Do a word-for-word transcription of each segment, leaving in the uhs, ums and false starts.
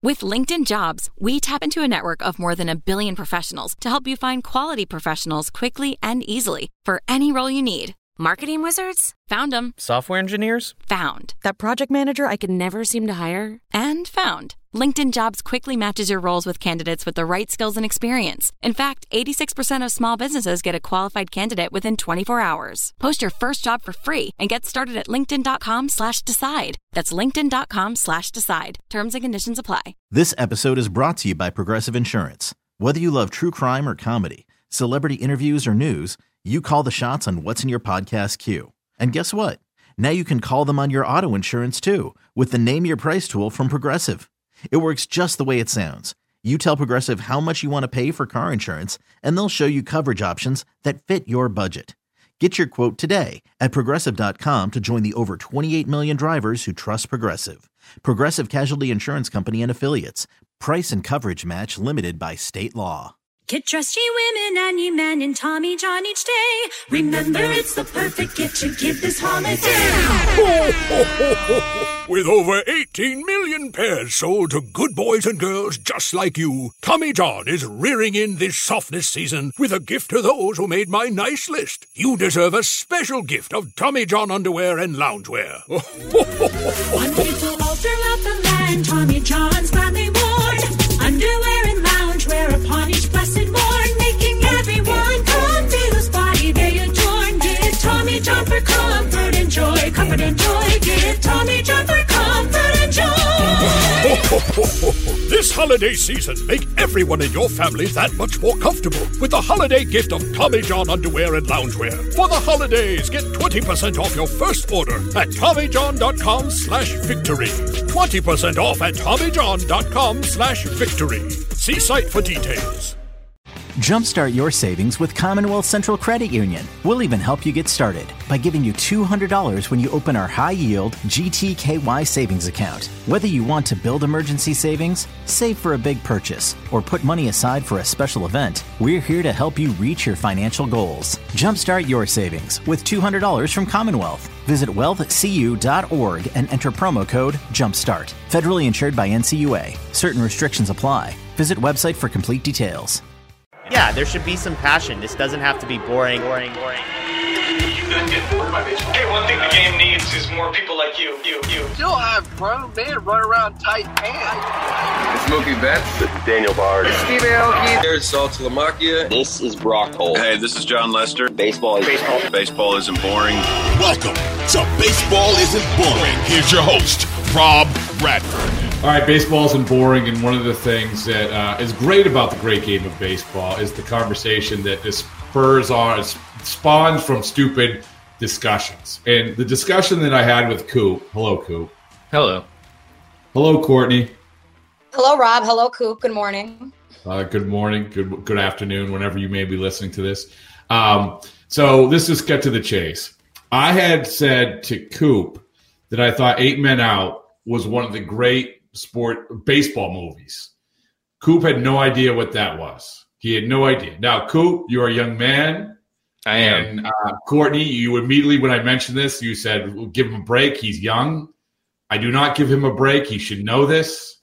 With LinkedIn Jobs, we tap into a network of more than a billion professionals to help you find quality professionals quickly and easily for any role you need. Marketing wizards? Found them. Software engineers? Found. That project manager I could never seem to hire? And found. LinkedIn Jobs quickly matches your roles with candidates with the right skills and experience. In fact, eighty-six percent of small businesses get a qualified candidate within twenty-four hours. Post your first job for free and get started at linkedin.com slash decide. That's linkedin.com slash decide. Terms and conditions apply. This episode is brought to you by Progressive Insurance. Whether you love true crime or comedy, celebrity interviews or news, you call the shots on what's in your podcast queue. And guess what? Now you can call them on your auto insurance too with the Name Your Price tool from Progressive. It works just the way it sounds. You tell Progressive how much you want to pay for car insurance, and they'll show you coverage options that fit your budget. Get your quote today at Progressive dot com to join the over twenty-eight million drivers who trust Progressive. Progressive Casualty Insurance Company and Affiliates. Price and coverage match limited by state law. Get dressed, ye women and ye men, in Tommy John each day. Remember, it's the perfect gift to give this holiday. Ho, ho, ho, ho, ho. With over eighteen million pairs sold to good boys and girls just like you, Tommy John is rearing in this softness season with a gift to those who made my nice list. You deserve a special gift of Tommy John underwear and loungewear. One people all throughout the land, Tommy John's proudly worn. Underwear and loungewear upon each blessed morn, making everyone come feel his body they adorn. Give Tommy John for comfort and joy, comfort and joy. Give Tommy John for comfort and joy. This holiday season, make everyone in your family that much more comfortable with the holiday gift of Tommy John underwear and loungewear. For the holidays, get twenty percent off your first order at TommyJohn.com slash victory. twenty percent off at TommyJohn.com slash victory. See site for details. Jumpstart your savings with Commonwealth Central Credit Union. We'll even help you get started by giving you two hundred dollars when you open our high-yield G T K Y savings account. Whether you want to build emergency savings, save for a big purchase, or put money aside for a special event, we're here to help you reach your financial goals. Jumpstart your savings with two hundred dollars from Commonwealth. Visit wealth c u dot org and enter promo code JUMPSTART. Federally insured by N C U A. Certain restrictions apply. Visit website for complete details. Yeah, there should be some passion. This doesn't have to be boring, boring, boring. You couldn't get bored by baseball. Hey, one thing the game needs is more people like you, you, you. Still have grown men run around tight pants. It's Mookie Betts. This is Daniel Bard. It's Steve Aoki. There's Saltalamacchia. This is Brock Holt. Hey, this is John Lester. Baseball is baseball. Baseball isn't boring. Welcome to Baseball Isn't Boring. Here's your host, Rob Bradford. All right, baseball isn't boring, and one of the things that uh, is great about the great game of baseball is the conversation that this spurs on, spawns from stupid discussions. And the discussion that I had with Coop, hello, Coop. Hello. Hello, Courtney. Hello, Rob. Hello, Coop. Good morning. Uh, good morning. Good good afternoon, whenever you may be listening to this. Um, so let's just get to the chase. I had said to Coop that I thought Eight Men Out was one of the great sport baseball movies. Coop had no idea what that was. He had no idea. Now, Coop, you're a young man. I am. And uh, Courtney, you immediately, when I mentioned this, you said, we'll give him a break. He's young. I do not give him a break. He should know this.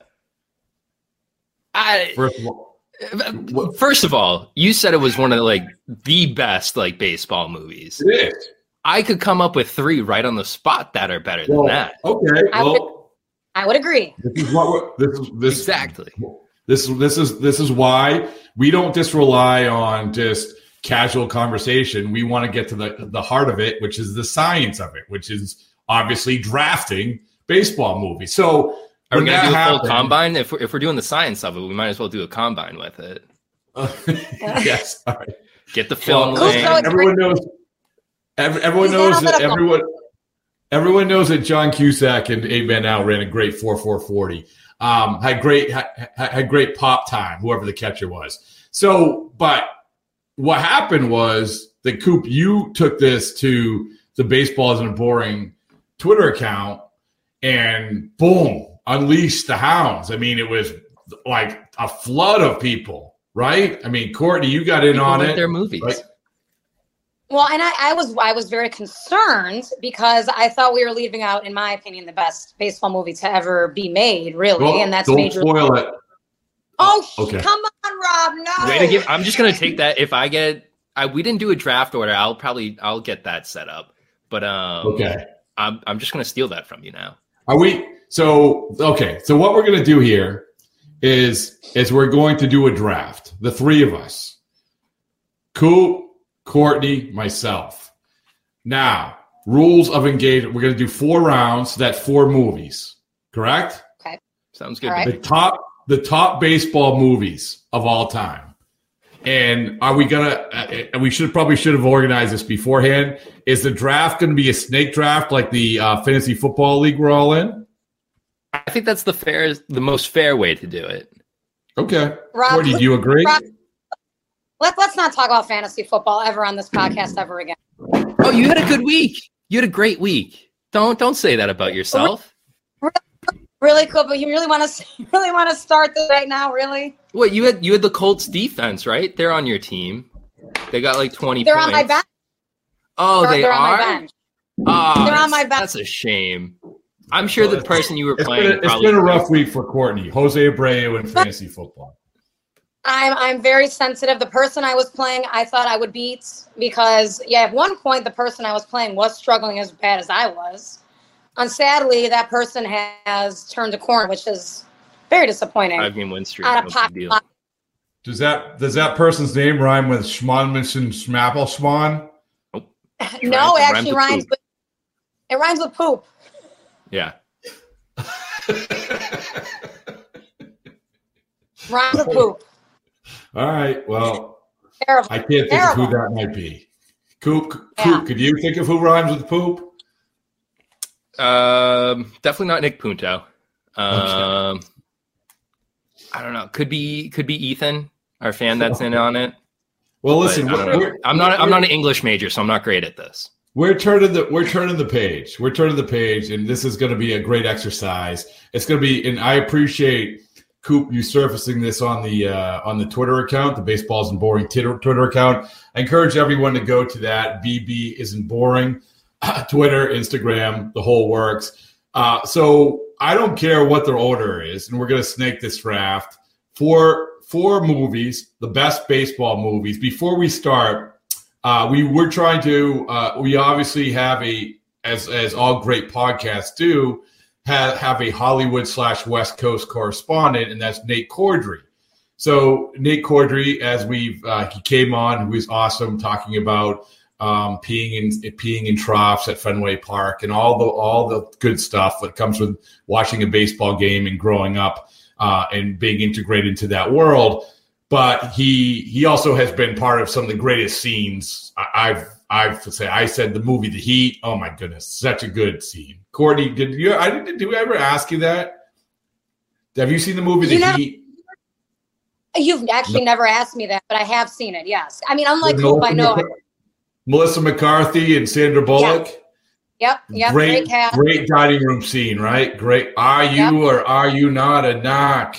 I First of all, First of all, you said it was one of the, like the best like baseball movies. It is. I could come up with three right on the spot that are better well, than that. Okay. I well, would, I would agree. This is what we're, this is this exactly. This this is this is why we don't just rely on just casual conversation. We want to get to the the heart of it, which is the science of it, which is obviously drafting baseball movies. So are we going to do a happened, full combine? If we're, if we're doing the science of it, we might as well do a combine with it. Uh, yes. All right. Get the film. Well, everyone knows. Every, everyone He's knows that everyone. Everyone knows that John Cusack and Eight Men Out ran a great four four forty. Um, had great had, had great pop time, whoever the catcher was. So, but what happened was that Coop, you took this to the Baseball Isn't Boring Twitter account, and boom, unleashed the hounds. I mean, it was like a flood of people, right? I mean, Courtney, you got in people on like it. Their movies. Right? Well, and I, I was I was very concerned because I thought we were leaving out, in my opinion, the best baseball movie to ever be made, really, well, and that's don't Major spoil it. Oh, okay. Come on, Rob! No. Way to give, I'm just gonna take that. If I get, I, we didn't do a draft order. I'll probably I'll get that set up. But um, okay, I'm I'm just gonna steal that from you now. Are we? So okay. So what we're gonna do here is is we're going to do a draft. The three of us, Coop, Courtney, myself. Now, rules of engagement. We're gonna do four rounds. That's four movies. Correct? Okay. Sounds good. Right. The top the top baseball movies of all time. And are we gonna? Uh, we should probably should have organized this beforehand. Is the draft going to be a snake draft like the uh, fantasy football league we're all in? I think that's the fair, the most fair way to do it. Okay, Rob, Courtney, do you agree? Rob, let, let's not talk about fantasy football ever on this podcast ever again. Oh, you had a good week. You had a great week. Don't don't say that about yourself. Really cool, but you really want to you really want to start this right now, really? What you had? You had the Colts defense, right? They're on your team. They got like twenty. They're points. on my bench. Oh, they're, they they're are. On my bench. Oh, they're on my bench. That's a shame. I'm sure the person you were it's playing. Been a, it's been a rough week for Courtney. Jose Abreu in fantasy football. I'm I'm very sensitive. The person I was playing, I thought I would beat because yeah, at one point the person I was playing was struggling as bad as I was. And sadly, that person has turned a corner, which is very disappointing. Five game win streak. Out of pocket. Does that does that person's name rhyme with Schmonmison Schmapple Schwan? Nope. No, it rhymes actually with rhymes poop. with it rhymes with poop. Yeah. Rhymes with poop. All right. Well, Terrible. I can't think Terrible. of who that might be. Coop, Coop, Yeah. could you think of who rhymes with poop? Um, definitely not Nick Punto. Um, Okay. I don't know. Could be could be Ethan, our fan that's in on it. Well, But listen, I don't we're, know. we're, I'm not I'm not an English major, so I'm not great at this. We're turning the we're turning the page. We're turning the page, and this is going to be a great exercise. It's going to be, and I appreciate Coop you surfacing this on the uh, on the Twitter account, the Baseballs and Boring Twitter, Twitter account. I encourage everyone to go to that. B B isn't boring. Twitter, Instagram, the whole works. Uh, so I don't care what their order is, and we're going to snake this draft. Four four movies, the best baseball movies. Before we start, uh, we we're trying to. Uh, we obviously have a, as as all great podcasts do, have have a Hollywood slash West Coast correspondent, and that's Nate Cordry. So Nate Cordry, as we've uh, he came on, who was awesome, talking about. Um, peeing in peeing in troughs at Fenway Park and all the all the good stuff that comes with watching a baseball game and growing up uh, and being integrated into that world. But he he also has been part of some of the greatest scenes. I, I've I've to say I said the movie The Heat. Oh my goodness, such a good scene. Courtney, did you I did did we ever ask you that? Have you seen the movie The You know, Heat? You've actually No. never asked me that, but I have seen it. Yes, I mean, unlike With Coop, I know. Melissa- Melissa McCarthy and Sandra Bullock. Yep, yep. great, Great cast. great dining room scene, right? Great. Are you Yep. or are you not a knock?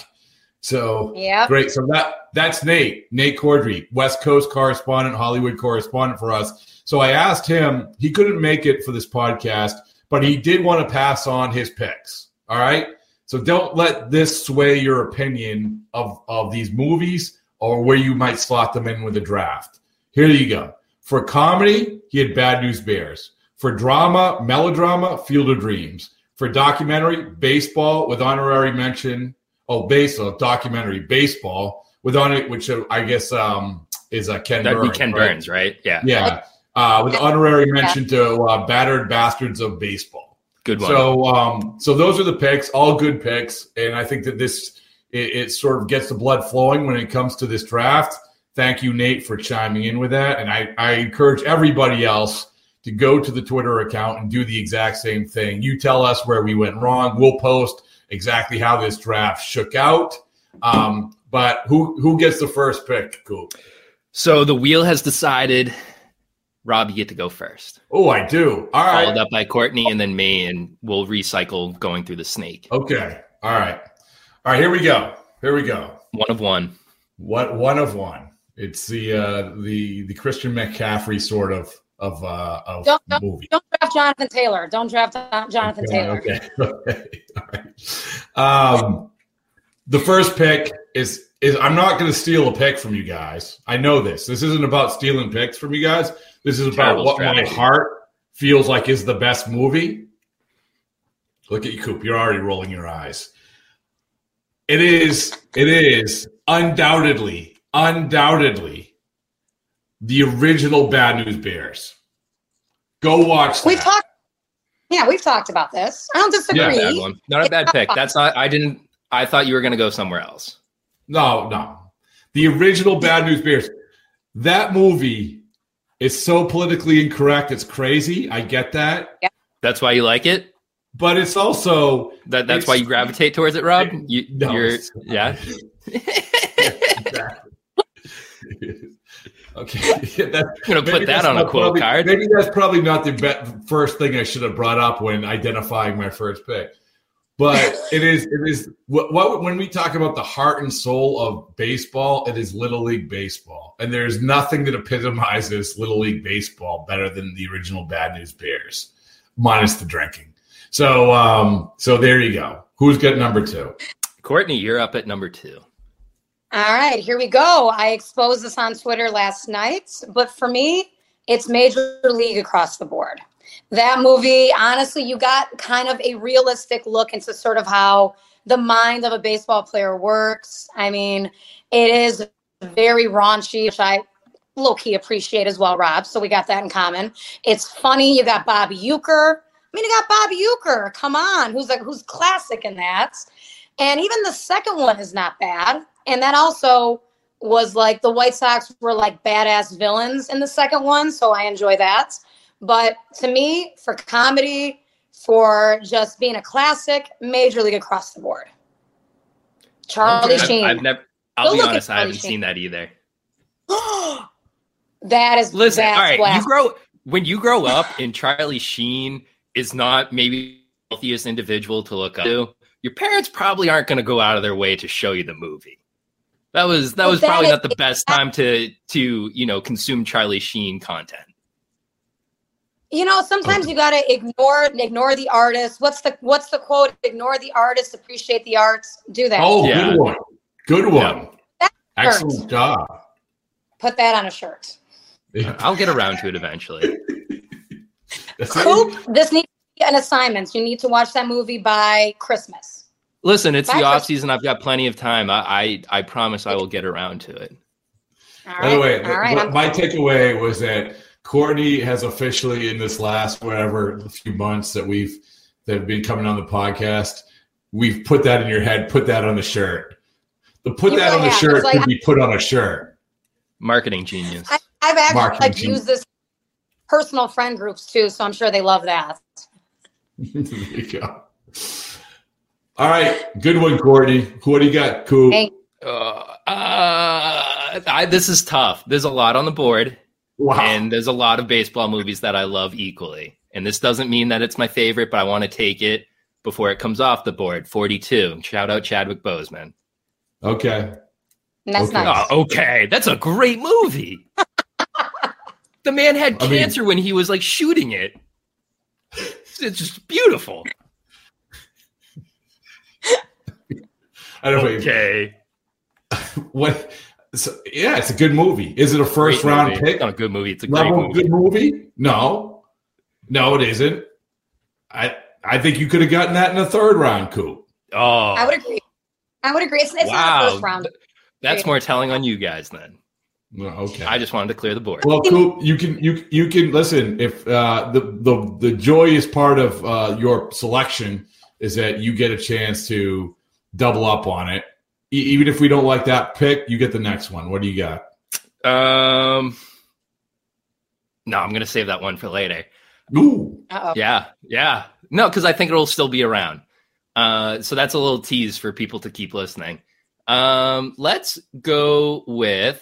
So Yep. great. So that that's Nate, Nate Cordry, West Coast correspondent, Hollywood correspondent for us. So I asked him. He couldn't make it for this podcast, but he did want to pass on his picks. All right. So don't let this sway your opinion of of these movies or where you might slot them in with a draft. Here you go. For comedy, he had Bad News Bears. For drama, melodrama, Field of Dreams. For documentary, baseball with honorary mention. Oh, baseball, documentary, baseball with on it, which uh, I guess um, is uh, Ken That'd Burns. be Ken right? Burns, right? Yeah. Yeah. Uh, with honorary mention to uh, Battered Bastards of Baseball. Good one. So, um, so those are the picks, all good picks. And I think that this, it, it sort of gets the blood flowing when it comes to this draft. Thank you, Nate, for chiming in with that. And I, I encourage everybody else to go to the Twitter account and do the exact same thing. You tell us where we went wrong. We'll post exactly how this draft shook out. Um, but who who gets the first pick, Coop? So the wheel has decided. Rob, you get to go first. Oh, I do. All right. Followed up by Courtney and then me, and we'll recycle going through the snake. Okay. All right. All right. Here we go. Here we go. One of one. What one of one? It's the uh, the the Christian McCaffrey sort of of uh, of don't, don't, movie. Don't draft Jonathan Taylor. Don't draft Jonathan okay, Taylor. Okay. okay. All right. Um, the first pick is is I'm not going to steal a pick from you guys. I know this. This isn't about stealing picks from you guys. This is about Terrible what strategy. my heart feels like is the best movie. Look at you, Coop. You're already rolling your eyes. It is. It is undoubtedly, undoubtedly the original Bad News Bears. Go watch that. We've talked. Yeah, we've talked about this. I don't disagree. Yeah, bad one. Not a bad pick. That's not. I didn't. I thought you were going to go somewhere else. No, no. The original Bad News Bears. That movie is so politically incorrect. It's crazy. I get that. Yeah. That's why you like it. But it's also that. That's why you gravitate towards it, Rob. You, no, you're yeah. Okay, yeah, that, I'm going to put that on a quote probably, card. Maybe that's probably not the be- first thing I should have brought up when identifying my first pick. But it is, it is what, what when we talk about the heart and soul of baseball, it is Little League Baseball. And there's nothing that epitomizes Little League Baseball better than the original Bad News Bears, minus the drinking. So, um, so there you go. Who's got number two? Courtney, you're up at number two. All right, here we go. I exposed this on Twitter last night, but for me, it's Major League across the board. That movie, honestly, you got kind of a realistic look into sort of how the mind of a baseball player works. I mean, it is very raunchy, which I low-key appreciate as well, Rob. So we got that in common. It's funny. You got Bobby Uecker. I mean, you got Bobby Uecker. Come on, who's like who's classic in that. And even the second one is not bad. And that also was like the White Sox were like badass villains in the second one. So I enjoy that. But to me, for comedy, for just being a classic, Major League across the board. Charlie I've, Sheen. I've never, I'll Go be look honest, at I haven't Charlie Sheen. seen that either. That is Listen, that's all right, blasphemy. you grow when you grow up and Charlie Sheen is not maybe the healthiest individual to look up to, your parents probably aren't going to go out of their way to show you the movie. That was that Well, was that probably is- not the best time to to you know consume Charlie Sheen content. You know, sometimes you gotta ignore ignore the artist. What's the what's the quote? Ignore the artist, appreciate the arts. Do that. Oh, Yeah. good one. Good one. That Excellent hurts. job. Put that on a shirt. I'll get around to it eventually. That's it. Coop, this needs to be an assignment. You need to watch that movie by Christmas. Listen, it's Bye, the Chris. off season. I've got plenty of time. I, I I promise I will get around to it. All By right. the way, All right. what- I'm- my takeaway was that Courtney has officially, in this last whatever few months that we've that have been coming on the podcast, we've put that in your head. Put that on the shirt. The put You that really on the have. shirt It's like- could be put on a shirt. Marketing genius. I, I've actually Marketing like genius. used this personal friend groups too, so I'm sure they love that. There you go. All right, good one, Courtney. What do you got, Coop? Hey, Uh, uh, I, this is tough. There's a lot on the board, Wow. and there's a lot of baseball movies that I love equally. And this doesn't mean that it's my favorite, but I want to take it before it comes off the board. forty-two. Shout out Chadwick Boseman. Okay. and that's Okay. nice. Oh, okay, that's a great movie. The man had I mean- cancer when he was like shooting it. It's just beautiful. I don't know. Okay, What? So, yeah, it's a good movie. Is it a first Great round movie. pick? It's not a good movie. It's a great Level movie. good movie? No, no, it isn't. I I think you could have gotten that in the third round, Coop. Oh, I would agree. I would agree. It's, it's not Wow. a first round. that's more telling on you guys then. Well, okay. I just wanted to clear the board. Well, Coop, you can you you can listen. If uh, the the the joyous part of uh, your selection is that you get a chance to double up on it, e- even if we don't like that pick, you get the next one. What do you got? Um, no, I'm gonna save that one for later. Ooh, Uh-oh. Yeah, yeah. No, because I think it'll still be around. Uh, so that's a little tease for people to keep listening. Um, let's go with.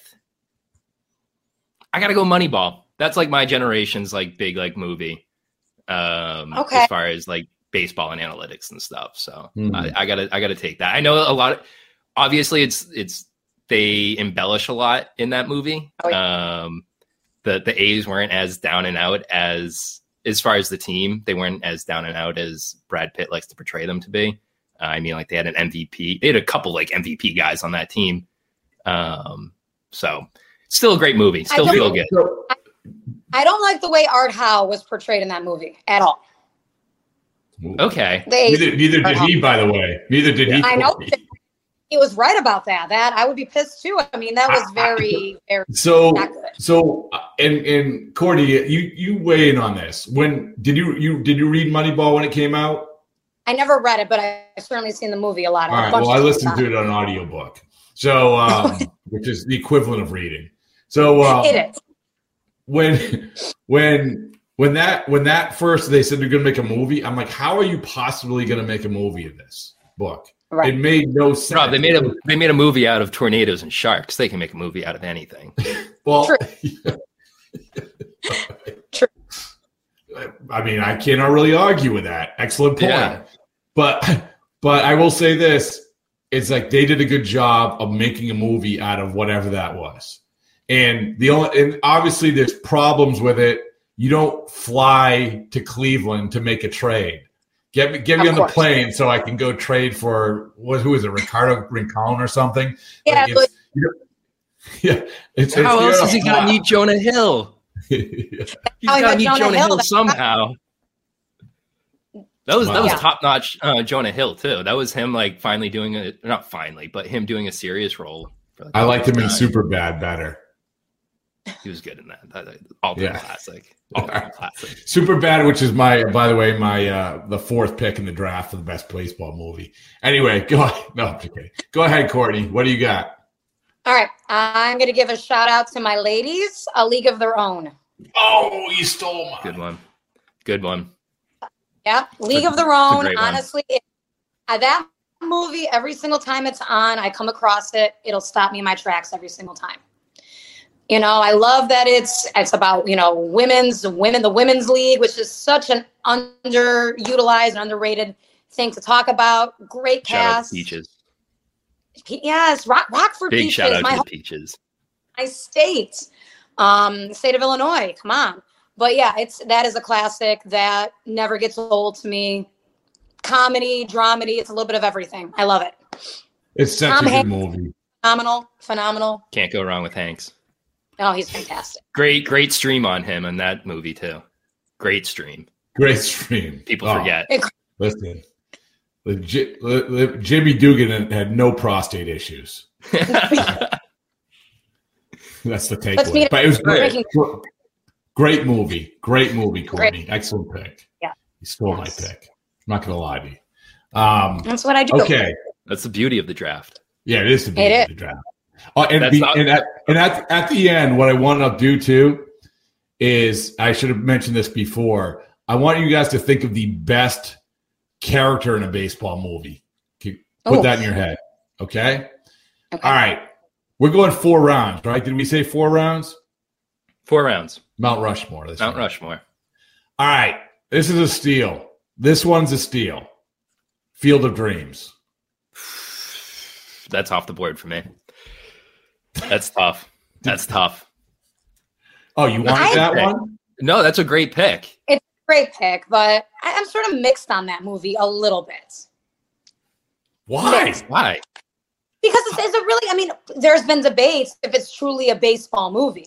I gotta go Moneyball. That's like my generation's like big like movie. Um, Okay. as far as like baseball and analytics and stuff. So Mhm. I, I gotta I gotta take that. I know a lot. Of, obviously, it's it's they embellish a lot in that movie. Oh, Um, the the A's weren't as down and out as as far as the team. They weren't as down and out as Brad Pitt likes to portray them to be. Uh, I mean, like they had an M V P. They had a couple like M V P guys on that team. Um, so still a great movie. Still feel good. I, I don't like the way Art Howe was portrayed in that movie at all. Okay. They, neither, neither did he, by the way. Neither did he. I know. He was right about that. That I would be pissed too. I mean, that was very, very so. not good. So, and and Courtney, you you weigh in on this. When did you you did you read Moneyball when it came out? I never read it, but I've certainly seen the movie a lot. All right. Well, I listened to it on audiobook, so um, which is the equivalent of reading. So um, it is. When when when that when that first they said they're going to make a movie, I'm like, how are you possibly going to make a movie of this book? Right. It made no sense. Rob, they made a they made a movie out of tornadoes and sharks. They can make a movie out of anything. Well, True. True. I mean, I cannot really argue with that. Excellent point. Yeah. But but I will say this: it's like they did a good job of making a movie out of whatever that was. And the only and obviously there's problems with it. You don't fly to Cleveland to make a trade. Get me, get me on the plane so I can go trade for what? Who is it? Ricardo Rincon or something? Yeah, like it's, you know, yeah. It's, how it's, else is he gonna meet Jonah Hill? yeah. He's gotta meet Jonah, Jonah Hill, Hill somehow. That was wow. that was yeah. top notch uh, Jonah Hill too. That was him like finally doing a not finally, but him doing a serious role. For, like, I liked him in Superbad better. He was good in that. that all time yeah. classic. All time classic. Superbad, which is my, by the way, my uh, the fourth pick in the draft for the best baseball movie. Anyway, go ahead. No, I'm just kidding. Go ahead, Courtney. What do you got? All right, I'm going to give a shout out to my ladies, A League of Their Own. Oh, you stole mine. Good one. Good one. Yeah, League of Their Own. Honestly, it, uh, that movie, every single time it's on, I come across it, it'll stop me in my tracks every single time. You know, I love that it's it's about, you know, women's women, the women's league, which is such an underutilized, underrated thing to talk about. Great shout cast. Out to Peaches. Yes, Rock, Rockford Big Peaches. shout out my to home, the Peaches. My state, um, the state of Illinois. Come on, but yeah, it's that is a classic that never gets old to me. Comedy, dramedy, it's a little bit of everything. I love it. It's such Tom a good Hanks, movie. Phenomenal, phenomenal. Can't go wrong with Hanks. Oh, he's fantastic. Great, great stream on him in that movie too. Great stream. Great stream. People oh, forget. Listen, legit, le, le, Jimmy Dugan had no prostate issues. That's the takeaway. But it was great. Great movie. Great movie, Courtney. Great. Excellent pick. Yeah. You stole yes. my pick. I'm not going to lie to you. Um, That's what I do. Okay. That's the beauty of the draft. Yeah, it is the beauty it of is. the draft. Oh, and, be, not- and, at, and at, at the end, what I want to do too is I should have mentioned this before. I want you guys to think of the best character in a baseball movie. Put oh. that in your head. Okay? okay? All right. We're going four rounds, right? Did we say four rounds? Four rounds. Mount Rushmore. Mount round. Rushmore. All right. This is a steal. This one's a steal. Field of Dreams. That's off the board for me. That's tough. That's tough. Oh, you wanted that pick. one? No, that's a great pick. It's a great pick, but I, I'm sort of mixed on that movie a little bit. Why? Mixed. Why? Because it's, it's a really, I mean, there's been debates if it's truly a baseball movie.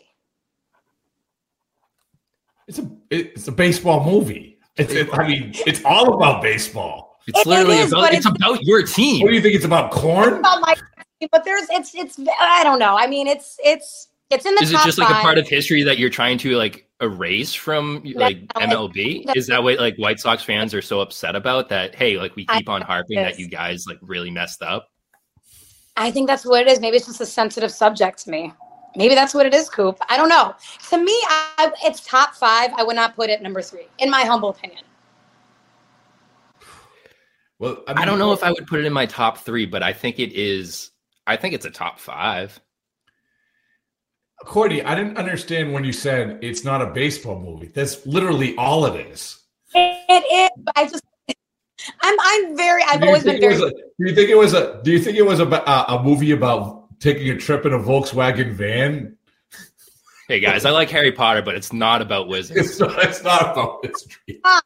It's a it's a baseball movie. It's it, I mean, it's all about baseball. It's it, literally it is, about it's, it's about your team. What do you think? It's about corn? It's about my team, but there's it's it's I don't know. I mean, it's it's it's in the Is top it just like five. a part of history that you're trying to like erase from like no, M L B? Is that what like White Sox fans are so upset about that? Hey, like we keep I on harping that you guys like really messed up. I think that's what it is. Maybe it's just a sensitive subject to me. Maybe that's what it is, Coop. I don't know. To me, I, it's top five. I would not put it number three, in my humble opinion. Well, I, mean, I don't know if I would put it in my top three, but I think it is. I think it's a top five. Courtney, I didn't understand when you said it's not a baseball movie. That's literally all it is. It, it is. I just, I'm, I'm very. I've always been very. A, do you think it was a? Do you think it was a a, a movie about taking a trip in a Volkswagen van? Hey guys, I like Harry Potter, but it's not about wizards. It's not, it's not about wizardry. Uh,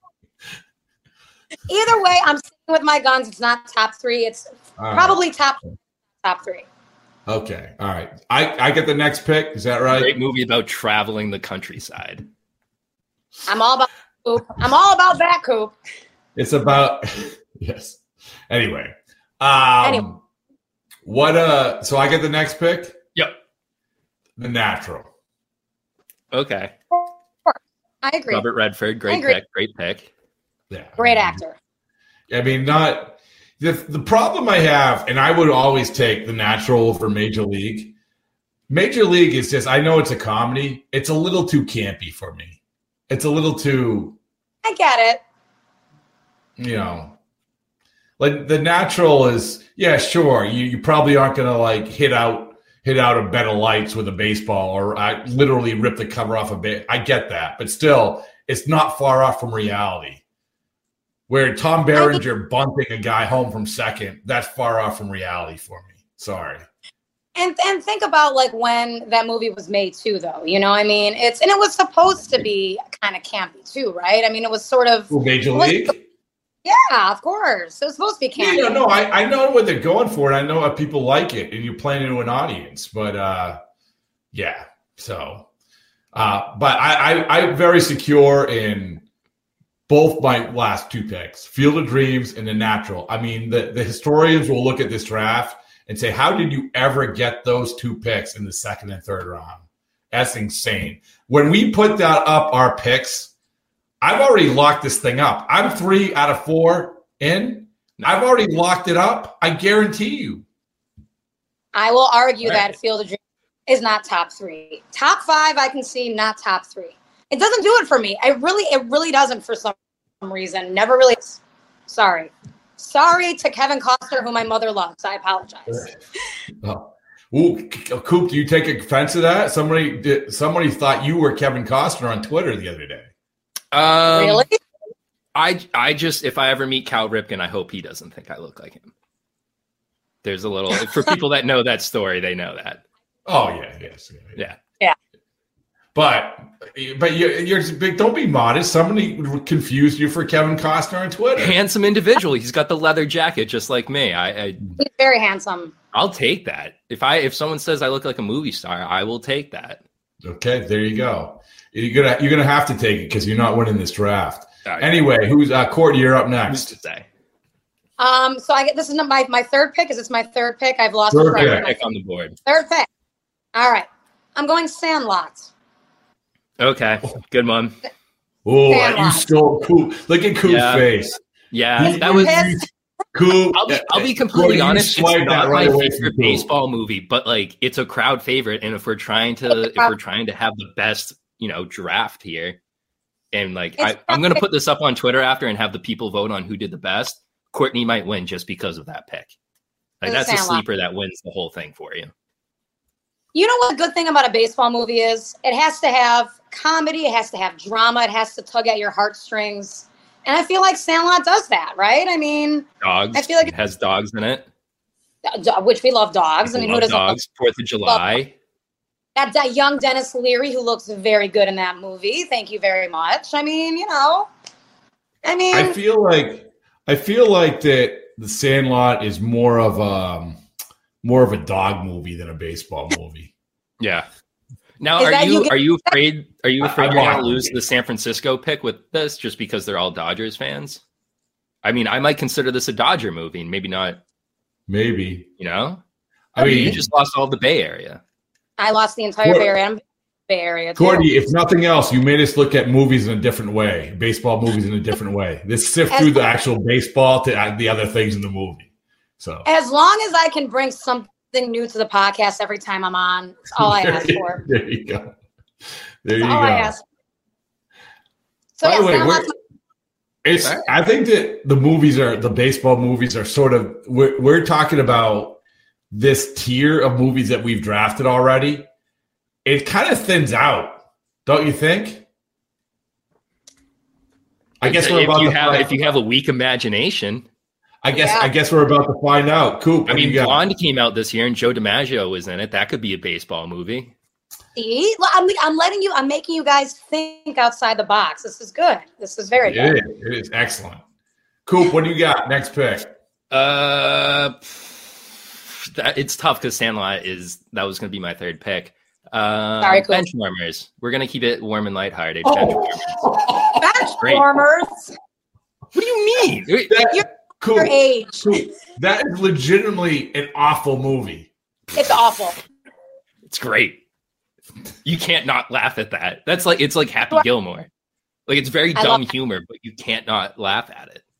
either way, I'm sticking with my guns. It's not top three. It's all probably right. top top three. Okay, all right. I, I get the next pick. Is that right? Great movie about traveling the countryside. I'm all about Coop. I'm all about that, Coop. It's about yes. Anyway, um, Anyway. what? Uh, so I get the next pick. Yep. The Natural. Okay. I agree. Robert Redford, I great agree. pick. Great pick. Yeah. Great actor. I mean, not the the problem I have, and I would always take The Natural over Major League. Major League is just, I know it's a comedy. It's a little too campy for me. It's a little too, I get it. you know, like The Natural is, yeah, sure. You you probably aren't gonna like hit out hit out a bed of lights with a baseball or I literally rip the cover off a bit. I get that, but still, it's not far off from reality. Where Tom Berenger bunting a guy home from second, that's far off from reality for me. Sorry. And and think about like when that movie was made too, though. You know, I mean, it's and it was supposed to be kind of campy too, right? I mean, it was sort of Well, Major was- League? Yeah, of course. It was supposed to be Yeah, campy. no, no, I, I know what they're going for, and I know what people like it, and you're playing into an audience. But uh, yeah, so, uh, but I, I, I'm very secure in both my last two picks, Field of Dreams and The Natural. I mean, the, the historians will look at this draft and say, how did you ever get those two picks in the second and third round? That's insane. When we put that up, our picks, I've already locked this thing up. I'm three out of four in. I've already locked it up. I guarantee you. I will argue Right. that Field of Dreams is not top three. Top five, I can see, not top three. It doesn't do it for me. I really, it really doesn't for some reason. Never really. Sorry. Sorry to Kevin Costner, who my mother loves. I apologize. Oh. Ooh, Coop, do you take offense to that? Somebody did, somebody thought you were Kevin Costner on Twitter the other day. Um, Really? I I just if I ever meet Cal Ripken, I hope he doesn't think I look like him. There's a little for people that know that story, they know that. Oh yeah, yes, yeah. Yeah. Yeah. But but you're, you're big. Don't be modest. Somebody confused you for Kevin Costner on Twitter. Handsome individual. He's got the leather jacket just like me. I, I He's very handsome. I'll take that. If I if someone says I look like a movie star, I will take that. Okay, there you go. You're gonna you're gonna have to take it because you're not winning this draft. Right. Anyway, who's uh, Courtney? You're up Who's next. to say? Um, so I get this is my my third pick. Is this my third pick? I've lost Third track of pick. my Pick on the board. third pick. All right. I'm going Sandlot. Okay, good one. Oh, Sandlot. you stole Coop. Look at Coop's Yeah. face. Yeah, He- that was. Pissed. Coop. I'll be, I'll be Courtney, completely you honest. It's swiped not that right my away from favorite Coop. baseball movie, but like it's a crowd favorite. And if we're trying to, if we're trying to have the best, you know, draft here, and like It's I, I'm going to put this up on Twitter after and have the people vote on who did the best. Courtney might win just because of that pick. Like It's that's a Sandlot. sleeper that wins the whole thing for you. You know what the good thing about a baseball movie is? It has to have comedy, it has to have drama, it has to tug at your heartstrings. And I feel like Sandlot does that, right? I mean, Dogs. I feel like it has dogs in it. do- which we love dogs. I mean, who Love doesn't love dogs? Fourth of July. that, that young Dennis Leary who looks very good in that movie? Thank you very much. I mean, you know, I mean, I feel like I feel like that the Sandlot is more of a more of a dog movie than a baseball movie. Yeah. Now, Is are that you you get- are you afraid? Are you I- afraid I you're going want- to lose the San Francisco pick with this just because they're all Dodgers fans? I mean, I might consider this a Dodger movie, and maybe not. Maybe. You know, I mean, you just lost all the Bay Area. I lost the entire Court- Bay Area. I'm Bay Area too. Courtney, if nothing else, you made us look at movies in a different way, baseball movies in a different way. Let's sift through the actual baseball to uh, the other things in the movie. So As long as I can bring something new to the podcast every time I'm on, it's all I ask for. There you go. There you That's go. all I ask. So By yeah, the way, Sandlot's we're- It's. I think that the movies are the baseball movies are sort of. We're, we're talking about this tier of movies that we've drafted already. It kind of thins out, don't you think? I guess we're if about you to have find, if you have a weak imagination. I guess. Yeah. I guess we're about to find out. Coop. I what do mean, you got? Blonde came out this year, and Joe DiMaggio was in it. That could be a baseball movie. See, I'm, I'm letting you. I'm making you guys think outside the box. This is good. This is very it good. Is. It is excellent. Coop, what do you got? Next pick. Uh, that, it's tough because Sandlot is that was going to be my third pick. Uh, Sorry, cool. Benchwarmers. We're going to keep it warm and lighthearted. Oh. Benchwarmers. What do you mean? That, your, cool. your age. Cool. That is legitimately an awful movie. It's awful. It's great. You can't not laugh at that. That's like it's like Happy Gilmore. Like it's very I dumb humor, but you can't not laugh at it.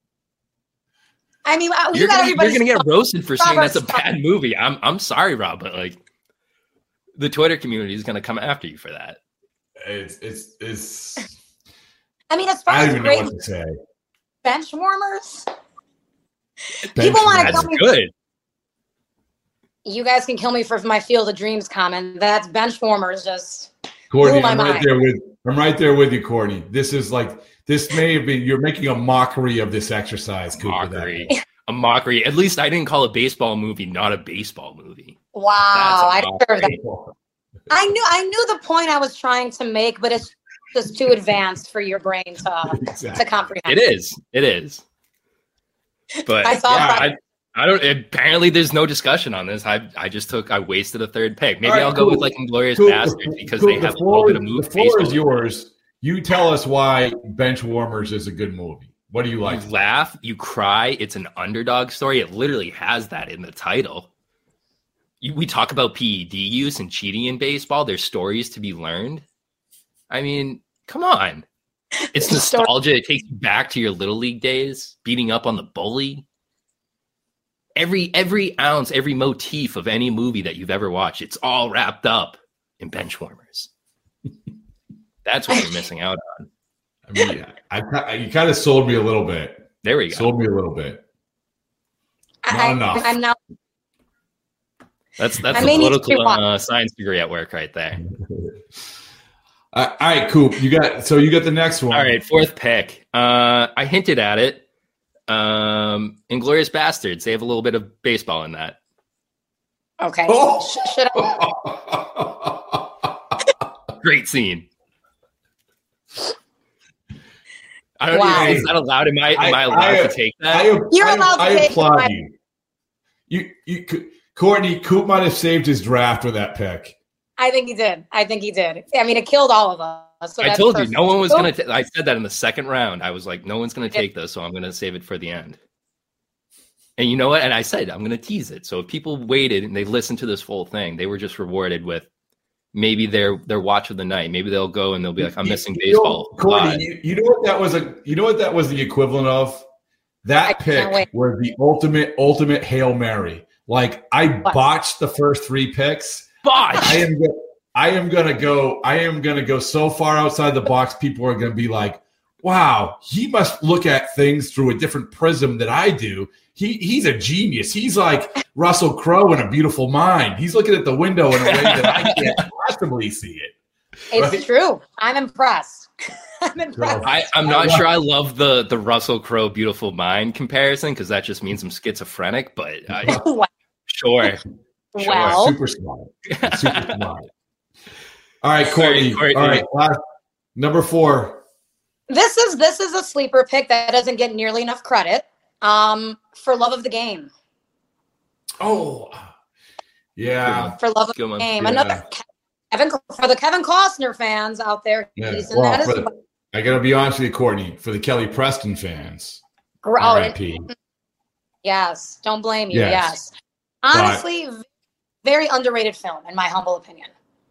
I mean, you you're got gonna, everybody. You're gonna get roasted for saying Robert that's a bad movie. I'm I'm sorry, Rob, but like the Twitter community is gonna come after you for that. It's it's it's. I mean, as far I as don't even great know what to say. bench warmers, Bench people want to That's tell me. good. You guys can kill me for my Field of Dreams comment. That's bench warmers. Just Courtney, blew my I'm right mind. there with I'm right there with you, Courtney. This is like this may have been you're making a mockery of this exercise, Coop. Mockery. A mockery. At least I didn't call a baseball movie not a baseball movie. Wow, I deserve that. That. I knew I knew the point I was trying to make, but it's just too advanced for your brain to Exactly. to comprehend. It is. It is. But I yeah, thought I, I don't. Apparently, there's no discussion on this. I I just took. I wasted a third pick. Maybe All right, I'll go cool. with like Inglorious Cool. Bastards because Cool. they The have a floor- little bit of move. The floor is yours. You tell us why Benchwarmers is a good movie. What do you like? You laugh, you cry. It's an underdog story. It literally has that in the title. You, we talk about P E D use and cheating in baseball. There's stories to be learned. I mean, come on. It's nostalgia. It takes you back to your little league days, beating up on the bully. Every every ounce, every motif of any movie that you've ever watched, it's all wrapped up in Benchwarmers. That's what you're missing out on. I mean, I, I you kind of sold me a little bit. There we go. Sold me a little bit. Not I, enough. I'm now. That's that's I the may need to political watch. uh, science degree at work right there. Uh, all right, Coop. You got so you got the next one. All right, fourth pick. Uh, I hinted at it. Um, Inglorious Bastards. They have a little bit of baseball in that. Okay. Oh. Sh- should I? Great scene. I don't Wow. know. Is that allowed? Am I, am I, I- allowed I- to take that? I, You're I, allowed to I take applaud my- you. You, you, Courtney, Coop might have saved his draft with that pick. I think he did. I think he did. I mean, it killed all of us. So I that's told you, perfect. no one was Oh, going to. I said that in the second round. I was like, no one's going to take this, so I'm going to save it for the end. And you know what? And I said, I'm going to tease it. So if people waited and they listened to this whole thing, they were just rewarded with maybe their their watch of the night. Maybe they'll go and they'll be like, I'm missing You know, baseball. Courtney, live. you, you know what that was a you know what that was the equivalent of? That I can't wait. pick was the ultimate ultimate Hail Mary. Like I What? botched the first three picks. Botch! I am go- I am gonna go I am gonna go so far outside the box, people are gonna be like, wow, he must look at things through a different prism than I do. He he's a genius. He's like Russell Crowe in A Beautiful Mind. He's looking at the window in a way that I can't possibly see it. It's Right? true. I'm impressed. I'm impressed. I, I'm not sure I love the the Russell Crowe Beautiful Mind comparison because that just means I'm schizophrenic, but uh, Wow. sure. Well, Super smart. Super smart. All right, Courtney. Courtney. All right, last, number four. this is this is a sleeper pick that doesn't get nearly enough credit. Um, For Love of the Game. Oh, yeah. For Love of Good the one. Game. Yeah. Another Kevin for the Kevin Costner fans out there. Yeah. He's in Well, that as for the- well. I got to be honest with you, Courtney. For the Kelly Preston fans, Oh, R I P. yes. Don't blame you. Yes. Yes. Honestly, very underrated film, in my humble opinion.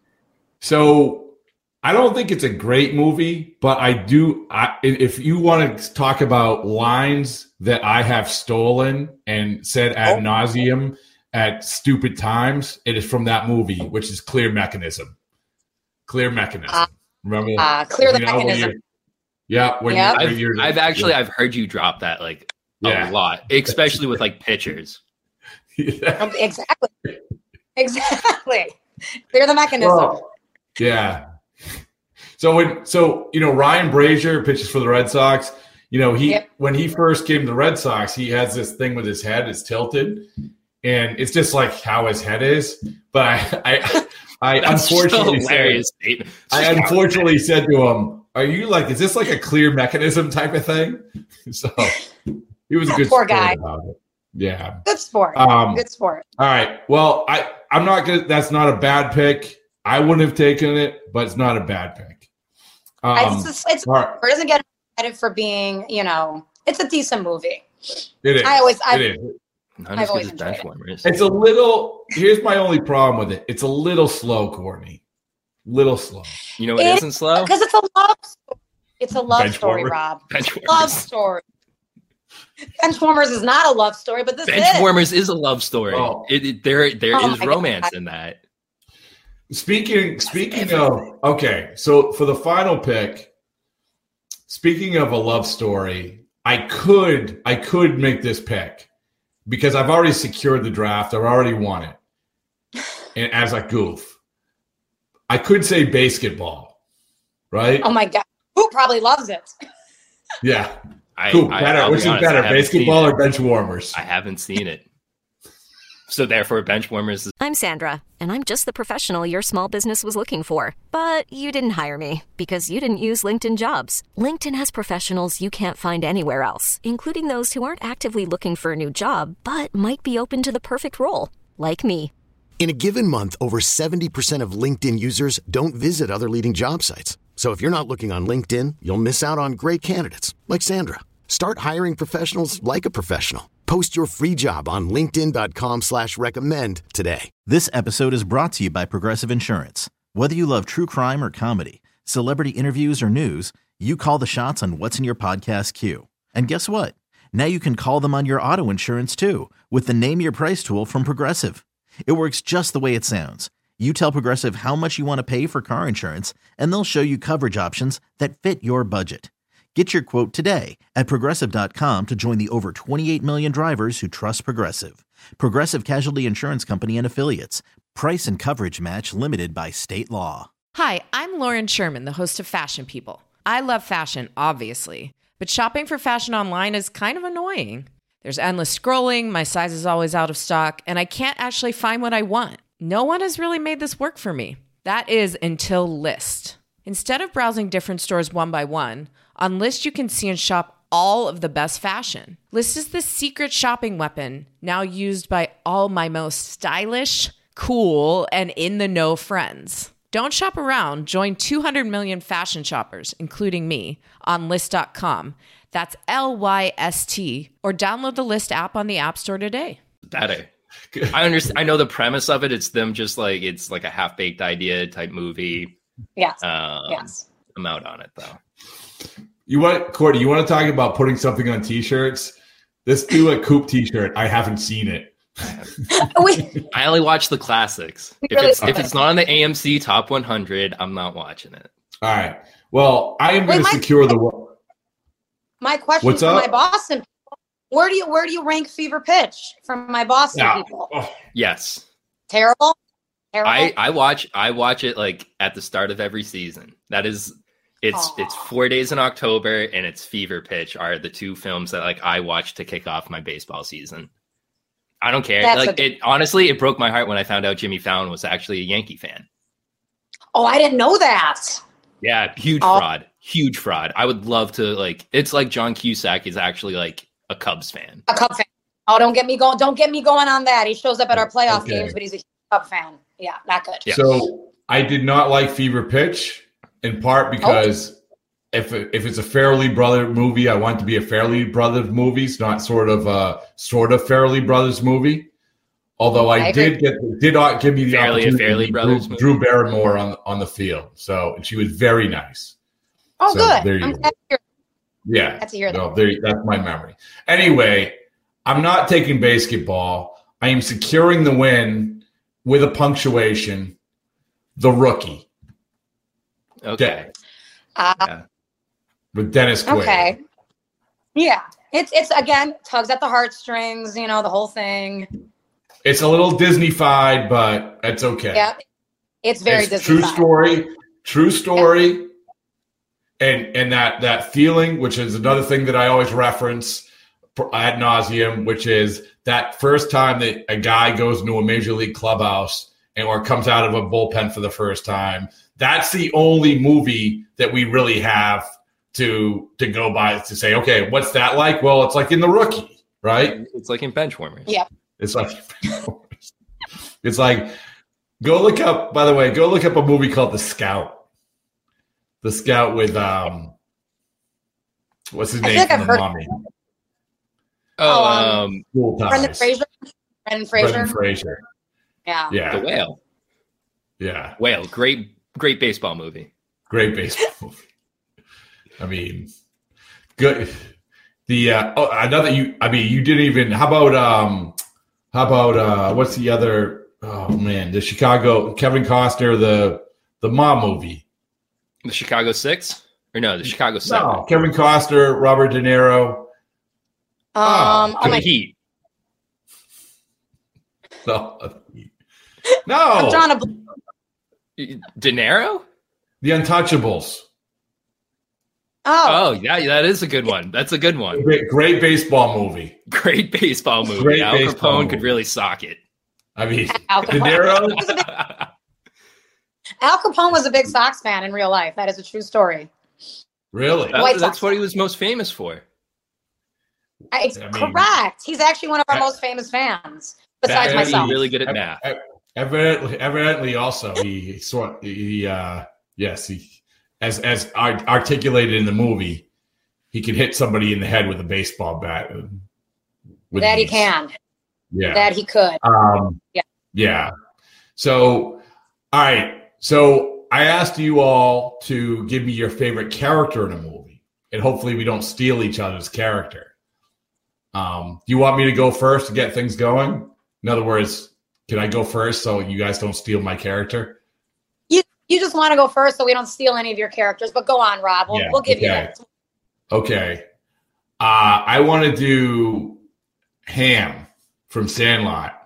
So I don't think it's a great movie, but I do. I, if you want to talk about lines that I have stolen and said ad nauseum at stupid times, it is from that movie, which is Clear Mechanism. Clear Mechanism. Uh, Remember? uh, Clear the you know, when Mechanism. you're- Yeah, when Yep. you're, when I've, you're I've actually I've heard you drop that like a Yeah. lot, especially with like pitchers. yeah. Um, Exactly. Exactly. Clear the Mechanism. Well, yeah. So when so you know Ryan Brazier pitches for the Red Sox. You know he Yep. when he first came to the Red Sox, he has this thing with his head. It's tilted, and it's just like how his head is. But I I, I That's unfortunately so hilarious said, I unfortunately said to him, "Are you like, is this like a clear mechanism type of thing?" So he was a good Poor sport guy. about it. Yeah, Good sport. Um, Good sport. All right. Well, I I'm not gonna. That's not a bad pick. I wouldn't have taken it, but it's not a bad pick. Um, I- it's it's, it's all right. it doesn't get credit for being, you know, it's a decent movie. It is. I always, I, it is. Not I've as good always as enjoyed it. Benchwarmers. It's a little. Here's my only problem with it. It's a little slow, Courtney. Little slow. You know what It- isn't slow? because it's a love story. It's a love Benchwarmer. story, Rob. Benchwarmers. Love story. Benchwarmers is not a love story, but this is. Benchwarmers is a love story. Oh. It, it- there there Oh is my romance God. in that. Speaking speaking of okay, so for the final pick, speaking of a love story, I could I could make this pick because I've already secured the draft. I've already won it. And as a goof, I could say basketball, right? Oh my God. Who probably loves it? Yeah. I, Cool. I- Better. I'll Which be is honest, I better, haven't seen basketball it. or bench warmers? I haven't seen it. So therefore, Benchwarmers is I'm Sandra, and I'm just the professional your small business was looking for. But you didn't hire me because you didn't use LinkedIn Jobs. LinkedIn has professionals you can't find anywhere else, including those who aren't actively looking for a new job, but might be open to the perfect role, like me. In a given month, over seventy percent of LinkedIn users don't visit other leading job sites. So if you're not looking on LinkedIn, you'll miss out on great candidates like Sandra. Start hiring professionals like a professional. Post your free job on linkedin.com slash recommend today. This episode is brought to you by Progressive Insurance. Whether you love true crime or comedy, celebrity interviews or news, you call the shots on what's in your podcast queue. And guess what? Now you can call them on your auto insurance too with the Name Your Price tool from Progressive. It works just the way it sounds. You tell Progressive how much you want to pay for car insurance, and they'll show you coverage options that fit your budget. Get your quote today at Progressive dot com to join the over twenty-eight million drivers who trust Progressive. Progressive Casualty Insurance Company and Affiliates. Price and coverage match limited by state law. Hi, I'm Lauren Sherman, the host of Fashion People. I love fashion, obviously, but shopping for fashion online is kind of annoying. There's endless scrolling, my size is always out of stock, and I can't actually find what I want. No one has really made this work for me. That is until Lyst. Instead of browsing different stores one by one, on Lyst you can see and shop all of the best fashion. Lyst is the secret shopping weapon now used by all my most stylish, cool, and in-the-know friends. Don't shop around. Join two hundred million fashion shoppers, including me, on Lyst dot com. That's L Y S T. Or download the Lyst app on the App Store today. better. I understand. I know the premise of it. It's them just like it's like a half-baked idea type movie. Yes. Um, yes. I'm out on it though. You want, Courtney, you want to talk about putting something on T-shirts? Let's do a Coop T-shirt. I haven't seen it. I only watch the classics. If really it's suck. if it's not on the A M C Top one hundred, I'm not watching it. All right. Well, I am Wait, going to my- secure the. My question What's for up? my Boston people, where do you where do you rank Fever Pitch from my Boston Yeah. people? Oh, Yes, Terrible? Terrible? I I watch I watch it like at the start of every season. That is, it's Aw. it's Four Days in October and it's Fever Pitch are the two films that like I watch to kick off my baseball season. I don't care. That's like a- it honestly, it broke my heart when I found out Jimmy Fallon was actually a Yankee fan. Oh, I didn't know that. Yeah, huge Oh. fraud. Huge fraud. I would love to like it's like John Cusack is actually like a Cubs fan. A Cub fan. Oh, don't get me going. Don't get me going on that. He shows up at our playoff Okay. games, but he's a Cub fan. Yeah, not good. Yeah. So I did not like Fever Pitch in part because if it, if it's a Fairley Brother movie, I want it to be a Fairley Brothers movie, it's not sort of a sort of Fairley Brothers movie. Although I, I agree. did get did not give me the Fairly a opportunity Fairly to see Brothers Drew, movie? Drew Barrymore on on the field. So and she was very nice. Oh, So, good. there you I'm go. glad to hear. Yeah. Glad to hear that. No, there, that's my memory. Anyway, I'm not taking basketball. I am securing the win with a punctuation. The Rookie. Okay. Uh, Yeah. With Dennis Quaid. okay. Yeah. It's it's again tugs at the heartstrings, you know, the whole thing. It's a little Disney-fied, but it's okay. Yeah. It's very It's Disney. true story. True story. And and that that feeling, which is another thing that I always reference ad nauseum, which is that first time that a guy goes into a major league clubhouse and or comes out of a bullpen for the first time. That's the only movie that we really have to to go by to say, okay, what's that like? Well, it's like in The Rookie, right? It's like in Benchwarmers. Yeah. It's like it's like go look up. By the way, go look up a movie called The Scout. The Scout with um, what's his I name feel like from I've the heard- Mommy? Oh, um, um, School Ties. Brendan Fraser. Brendan Fraser. Brendan Fraser. Yeah. Yeah. The Whale. Yeah. Whale. Great, great baseball movie. Great baseball movie. I mean, good. The uh, oh, another you. I mean, you didn't even. How about um, how about uh, what's the other? Oh man, the Chicago Kevin Costner the the Mom movie. The Chicago Six, or no, the Chicago Seven. No, Kevin Costner, Robert De Niro. Um, oh, The my Heat. No, I'm no, drawing a. De Niro. The Untouchables. Oh, Oh, yeah, that is a good one. That's a good one. Great, great baseball movie. Great baseball movie. Great Al baseball Capone movie. could really sock it. I mean, Al De Capone. Niro. Al Capone was a big Sox fan in real life. That is a true story. Really? That- White that's Sox what he was most famous for. I- It's I mean- correct. He's actually one of our That- most famous fans, besides that- myself. Really good at math. Ev- Evidently, evidently, also he sort he uh yes he as as art- articulated in the movie, he can hit somebody in the head with a baseball bat. With That he ease. can. Yeah. That he could. Um, Yeah. Yeah. So, all right. So I asked you all to give me your favorite character in a movie, and hopefully we don't steal each other's character. Um, do you want me to go first to get things going? In other words, can I go first so you guys don't steal my character? You you just want to go first so we don't steal any of your characters, but go on, Rob. We'll, Yeah, we'll give you okay. that. Okay. Uh, I want to do Ham from Sandlot.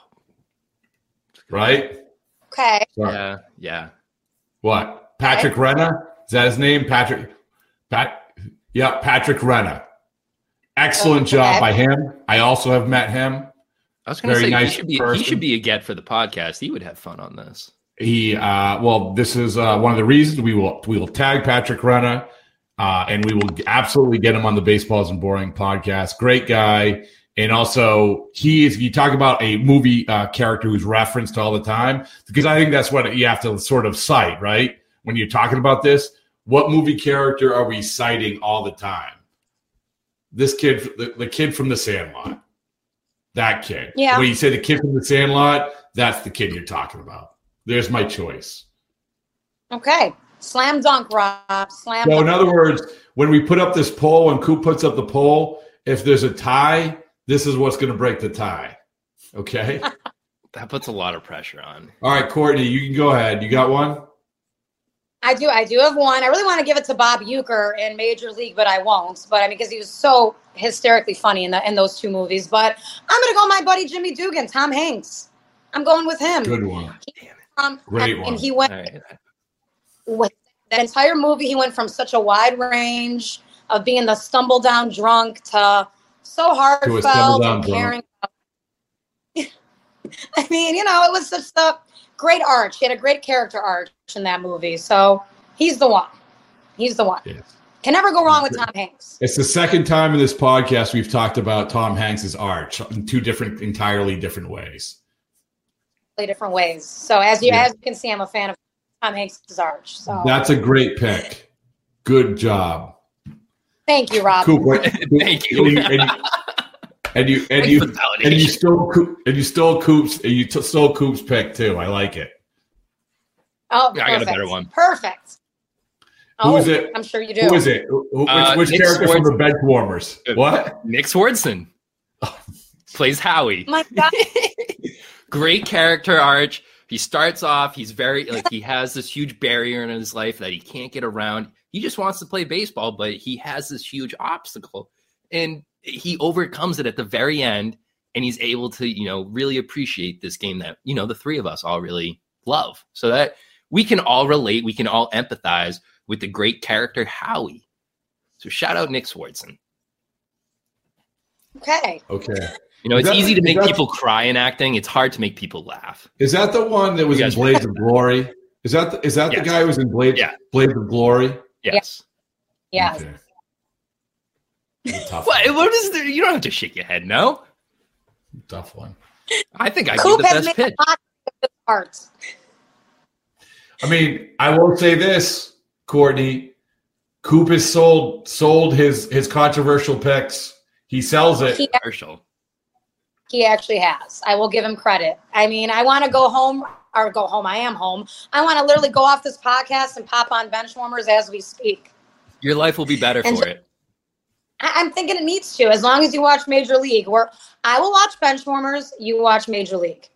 Right? Okay. Sorry. Yeah, yeah. What? Patrick Renna? Is that his name? Patrick. Pat. Yeah, Patrick Renna. Excellent Okay. job by him. I also have met him. I was going to Very say nice he should be he person. should be a get for the podcast. He would have fun on this. He. Uh, well, this is uh, one of the reasons we will we will tag Patrick Renna, uh, and we will absolutely get him on the Baseballs and Boring podcast. Great guy. And also, he is, you talk about a movie uh, character who's referenced all the time, because I think that's what you have to sort of cite, right? When you're talking about this, what movie character are we citing all the time? This kid, the, the kid from The Sandlot. That kid. Yeah. When you say the kid from The Sandlot, that's the kid you're talking about. There's my choice. Okay. Slam dunk, Rob. Slam So, dunk. in other words, when we put up this poll and Coop puts up the poll, if there's a tie, this is what's going to break the tie. Okay? That puts a lot of pressure on. All right, Courtney, you can go ahead. You got one? I do. I do have one. I really want to give it to Bob Uecker in Major League, but I won't. But I mean, because he was so hysterically funny in the in those two movies. But I'm going to go my buddy Jimmy Dugan, Tom Hanks. I'm going with him. Good one. Um, Great and, one. And he went All right. with that entire movie. He went from such a wide range of being the stumble down drunk to so To a stumble heartfelt down and drunk. caring. I mean, you know, it was such a great arch. He had a great character arch in that movie. So he's the one. He's the one. Yes. Can never go wrong with Tom Hanks. It's the second time in this podcast we've talked about Tom Hanks' arch in two different, entirely different ways. Different ways. So as you Yeah. as you can see, I'm a fan of Tom Hanks' arch. So That's a great pick. Good job. thank you, Rob. Cooper. Thank you. And you, and you, and you, and Thanks you, for the and you validation. stole Coop, and you stole Coop's, and you t- stole Coop's pick too. I like it. Oh, I got a perfect. better one. Perfect. Who oh, is it? I'm sure you do. Who is it? Who- Which, Uh, which Nick character from the Swartzen. bench warmers? What? Nick Swardson plays Howie. My God. Great character arch. He starts off, he's very, like, he has this huge barrier in his life that he can't get around. He just wants to play baseball, but he has this huge obstacle. And he overcomes it at the very end, and he's able to, you know, really appreciate this game that, you know, the three of us all really love. So that we can all relate, we can all empathize with the great character Howie. So shout out Nick Swardson. Okay. Okay. You know, Is it's that- easy to is make that- people cry in acting. It's hard to make people laugh. Is that the one that was You in guys- Blades of Glory? Is that the, is that Yes. the guy who was in Blades Yeah. Blades of Glory? Yes. Yeah. Okay. It's a tough What, one. what is there? You don't have to shake your head. No, Tough one. I think I give Coop the has best made pitch. a lot of parts. I mean, I will say this, Courtney. Coop has sold sold his his controversial picks. He sells it. He, Commercial. he actually has. I will give him credit. I mean, I want to go home or go home. I am home. I want to literally go off this podcast and pop on Benchwarmers as we speak. Your life will be better And for ju- it. I- I'm thinking it needs to, as long as you watch Major League. Where I will watch Benchwarmers, you watch Major League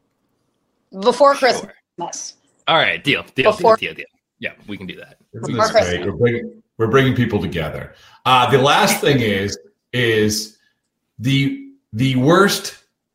before Christmas. All right, deal, deal, Before- deal, deal, deal. Yeah, we can do that. This is great. We're bringing, we're bringing people together. Uh, the last thing is is the the worst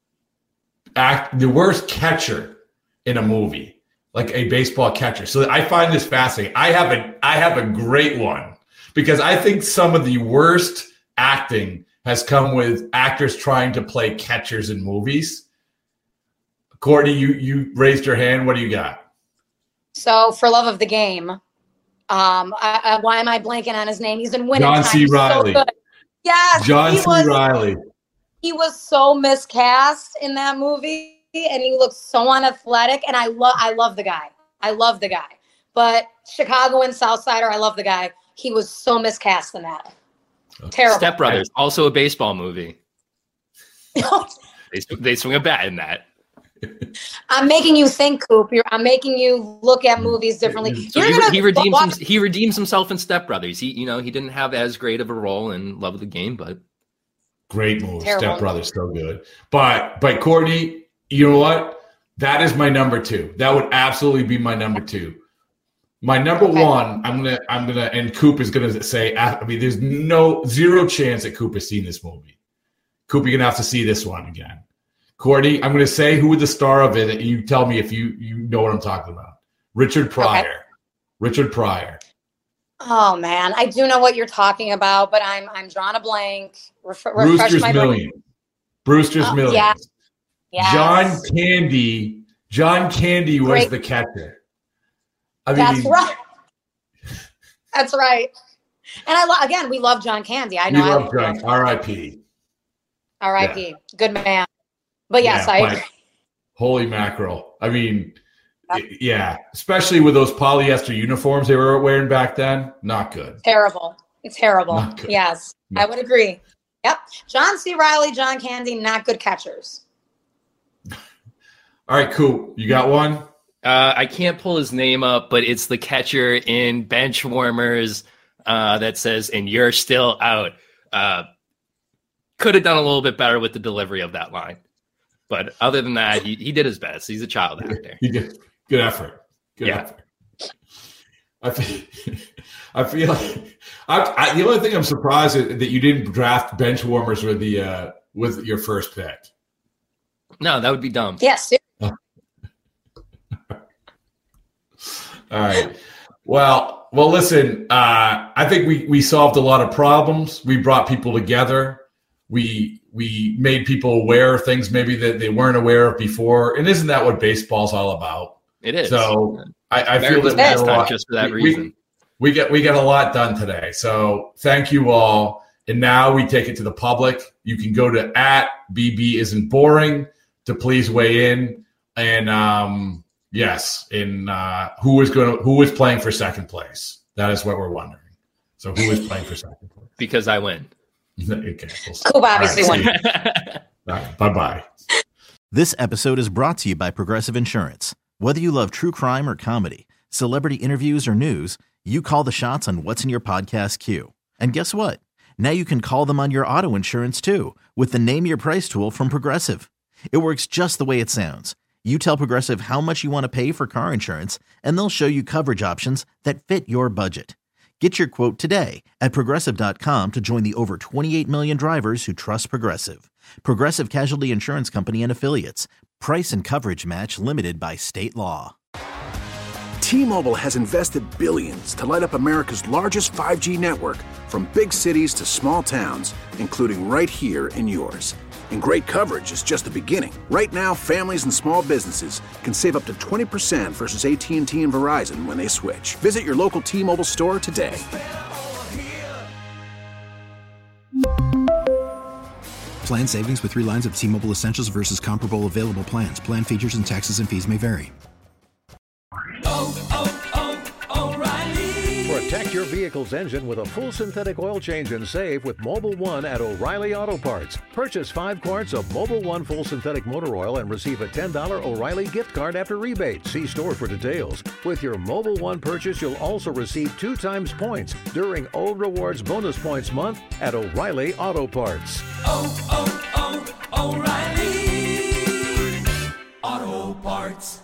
act the worst catcher in a movie, like a baseball catcher. So I find this fascinating. I have a I have a great one because I think some of the worst acting has come with actors trying to play catchers in movies. Courtney, you you raised your hand. What do you got? So, for love of the game, um, I, I, why am I blanking on his name? He's in Winning John Time. C. He's so Reilly. good. Yes, John he C. was, Reilly. He was so miscast in that movie, and he looked so unathletic. And I love, I love the guy. I love the guy. But Chicagoan Southsider, I love the guy. He was so miscast in that. Terrible. Step Brothers, also a baseball movie. they, sw- they swing a bat in that. I'm making you think, Coop. You're, I'm making you look at movies differently. So You're he, gonna he redeems watch- him, he redeems himself in Step Brothers. He you know he didn't have as great of a role in Love of the Game, but Great move. Terrible. Step Brothers, so good. But but Courtney, you know what? That is my number two. That would absolutely be my number two. My number Okay. one, I'm gonna I'm gonna and Coop is gonna say. I mean, there's no zero chance that Coop has seen this movie. Coop, you're gonna have to see this one again. Courtney, I'm gonna say who the star of it, and you tell me if you you know what I'm talking about. Richard Pryor. Okay. Richard Pryor. Oh man, I do know what you're talking about, but I'm I'm drawing a blank. Ref- refresh Brewster's my brain. Million. Brewster's Oh, Million. yeah. Yes. John Candy. John Candy was Great. the catcher. I That's mean, right. That's right. And I lo- again, we love John Candy. I we know. I love John. R I P. R I P. Good man. But yes, Yeah, I but- agree. Holy mackerel. I mean, y- yeah, especially with those polyester uniforms they were wearing back then. Not good. Terrible. It's terrible. Not good. Yes, I would agree. Yep. John C. Reilly, John Candy, not good catchers. All right, cool. You got one? Uh, I can't pull his name up, but it's the catcher in Benchwarmers uh, that says, "And you're still out." Uh, could have done a little bit better with the delivery of that line, but other than that, he, he did his best. He's a child actor. You did. Good effort. Good Yeah. effort. I feel, I feel like I, I, the only thing I'm surprised is that you didn't draft bench warmers with the uh, with your first pick. No, that would be dumb. Yes. All right. Well, well, listen. Uh, I think we we solved a lot of problems. We brought people together. We we made people aware of things maybe that they weren't aware of before. And isn't that what baseball's all about? It is. So I, I feel America's that we got a pastime lot, just for that we, reason. We, we get we get a lot done today. So thank you all. And now we take it to the public. You can go to at B B isn't boring to please weigh in. And um, yes, in uh, who is going to who is playing for second place? That is what we're wondering. So who is playing for second place? Because I win. Okay, we'll see. Coop obviously All won. right, All right, bye-bye. This episode is brought to you by Progressive Insurance. Whether you love true crime or comedy, celebrity interviews or news, you call the shots on what's in your podcast queue. And guess what? Now you can call them on your auto insurance too with the Name Your Price tool from Progressive. It works just the way it sounds. You tell Progressive how much you want to pay for car insurance, and they'll show you coverage options that fit your budget. Get your quote today at Progressive dot com to join the over twenty-eight million drivers who trust Progressive. Progressive Casualty Insurance Company and Affiliates. Price and coverage match limited by state law. T-Mobile has invested billions to light up America's largest five G network, from big cities to small towns, including right here in yours. And great coverage is just the beginning. Right now, families and small businesses can save up to twenty percent versus A T and T and Verizon when they switch. Visit your local T-Mobile store today. Plan savings with three lines of T-Mobile Essentials versus comparable available plans. Plan features and taxes and fees may vary. Oh, oh, oh, O'Reilly. Protect your vehicle's engine with a full synthetic oil change and save with Mobil one at O'Reilly Auto Parts. Purchase five quarts of Mobil one full synthetic motor oil and receive a ten dollars O'Reilly gift card after rebate. See store for details. With your Mobil one purchase, you'll also receive two times points during O Rewards Bonus Points Month at O'Reilly Auto Parts. Oh, oh, oh, O'Reilly Auto Parts.